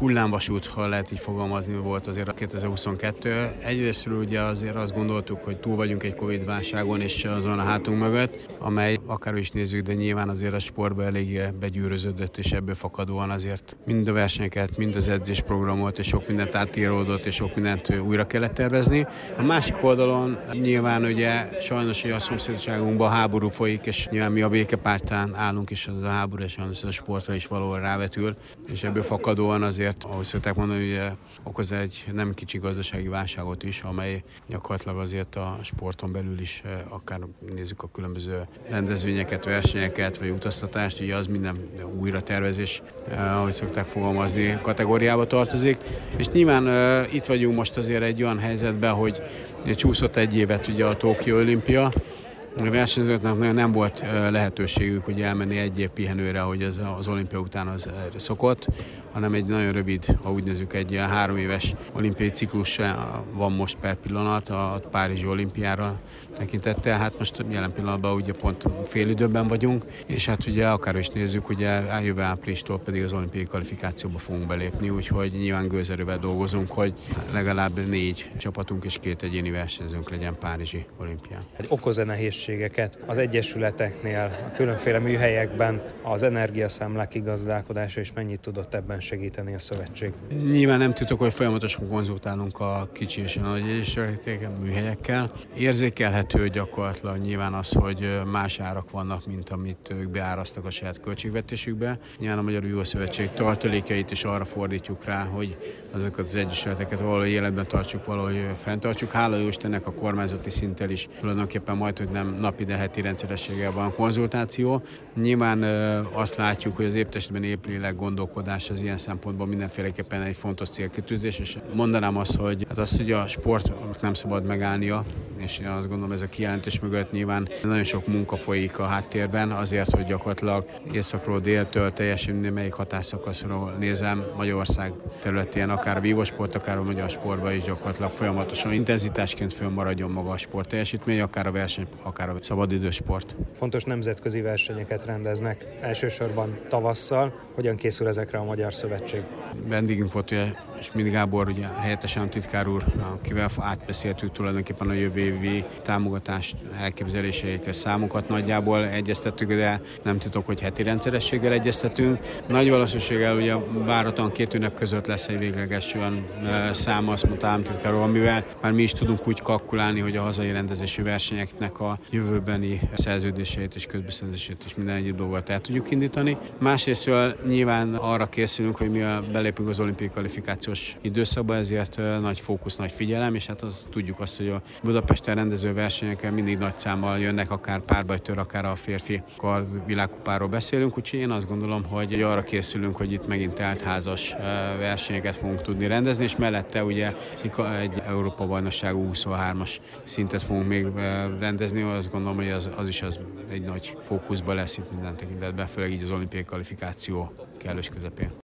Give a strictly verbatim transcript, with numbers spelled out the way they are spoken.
hullámvasút, ha lehet így fogalmazni, volt azért a kétezer-huszonkettő. Egyrésztről ugye azért azt gondoltuk, hogy túl vagyunk egy Covid válságon, és azon a hátunk mögött, amely akár is nézzük, de nyilván azért a sportba eléggé begyűröződött, és ebből fakadóan azért mind a versenyeket, mind az edzésprogramot, és sok mindent átíródott, és sok mindent újra kellett tervezni. A másik oldalon nyilván ugye sajnos a szomszédságunkban háború folyik, és nyilván mi a békepártán állunk, és az a háború, és a sportra is valahol rávetül, és ebből fakadóan azért, ahogy szokták mondani, ugye okoz egy nem kicsi gazdasági válságot is, amely gyakorlatilag azért a sporton belül is, akár nézzük a különböző rendezvényeket, versenyeket, vagy utaztatást, ugye az minden újra tervezés, ahogy szokták fogalmazni, kategóriába tartozik. És nyilván uh, itt vagyunk most azért egy olyan helyzetben, hogy csúszott egy évet ugye a Tokió olimpia. A versenyzőknek nagyon nem volt lehetőségük, hogy elmenni egy év pihenőre, hogy ez az olimpia után az szokott, hanem egy nagyon rövid, ha úgy nézzük, egy ilyen három éves olimpiai ciklus van most per pillanat a Párizsi olimpiára tekintettel. Hát most jelen pillanatban ugye pont fél időben vagyunk, és hát ugye akár is nézzük, ugye jövő áprilistól pedig az olimpiai kvalifikációba fogunk belépni, úgyhogy nyilván gőzerővel dolgozunk, hogy legalább négy csapatunk és két egyéni versenyzőnk legyen Párizsi olimpián. Okoz-e nehézségeket az egyesületeknél, a különféle műhelyekben az energiaszámlák kigazdálkodása, és mennyit tudott ebben segíteni a szövetség? Nyilván nem tudok, hogy folyamatosan konzultálunk a kicsi és a nagy egyesületekkel, műhelyekkel. Érzékelhető gyakorlatilag nyilván az, hogy más árak vannak, mint amit ők beáraztak a saját költségvetésükbe. Nyilván a Magyar Judo Szövetség tartalékeit is arra fordítjuk rá, hogy azokat az egyesületeket valahogy életben tartsuk, valahogy fenntartsuk. Hála jó Istennek a kormányzati szinttel is tulajdonképpen majd, hogy nem napi, de heti rendszerességgel van konzultáció. Nyilván azt látjuk, hogy az építésben éplélek gondolkodás az ilyen szempontból mindenféleképpen egy fontos célkitűzés, és mondanám azt, hogy hát az, hogy a sport nem szabad megállnia, és én azt gondolom, ez a kijelentés mögött nyilván nagyon sok munka folyik a háttérben, azért, hogy gyakorlatilag északról déltől teljesen melyik hatásszakaszról nézem Magyarország területén, akár a vívósport, akár a magyar sportban is gyakorlatilag folyamatosan intenzitásként fönnmaradjon maga a sport teljesítmény, akár a verseny, akár a szabadidősport. Fontos nemzetközi versenyeket rendeznek, elsősorban tavasszal. Hogyan készül ezekre a Magyar Szövetség? Vendégünk volt, ugye, és Mind Gábor, ugye, helyettes államtitkár úr, akivel átbeszéltük tulajdonképpen a jövő évi támogatást, elképzeléseiket, számokat nagyjából egyeztettük, de nem titok, hogy heti rendszerességgel egyeztetünk. Nagy valószínűséggel ugye várhatóan két ünnep között lesz egy végleges olyan szám, azt mondta államtitkár úr, amivel már mi is tudunk úgy kalkulálni, hogy a hazai rendezésű versenyeknek a jövőbeni szerződéseit és közbeszerzését is minden egyéb dolgot el tudjuk indítani. Másrésztről nyilván arra készülünk, hogy mi belépünk az olimpiai kvalifikációs időszakba, ezért nagy fókusz, nagy figyelem, és hát az, tudjuk azt, hogy a Budapesten rendező versenyeken mindig nagy számmal jönnek, akár párbajtőr, akár a férfi kar világkupáról beszélünk, úgyhogy én azt gondolom, hogy arra készülünk, hogy itt megint teltházas versenyeket fogunk tudni rendezni, és mellette ugye egy Európa-bajnokságú huszonhármas szintet fogunk még rendezni, azt gondolom, hogy az, az is az egy nagy fókuszban lesz itt minden tekintetben, főleg így az olimpiai kvalifikáció kellős közepén.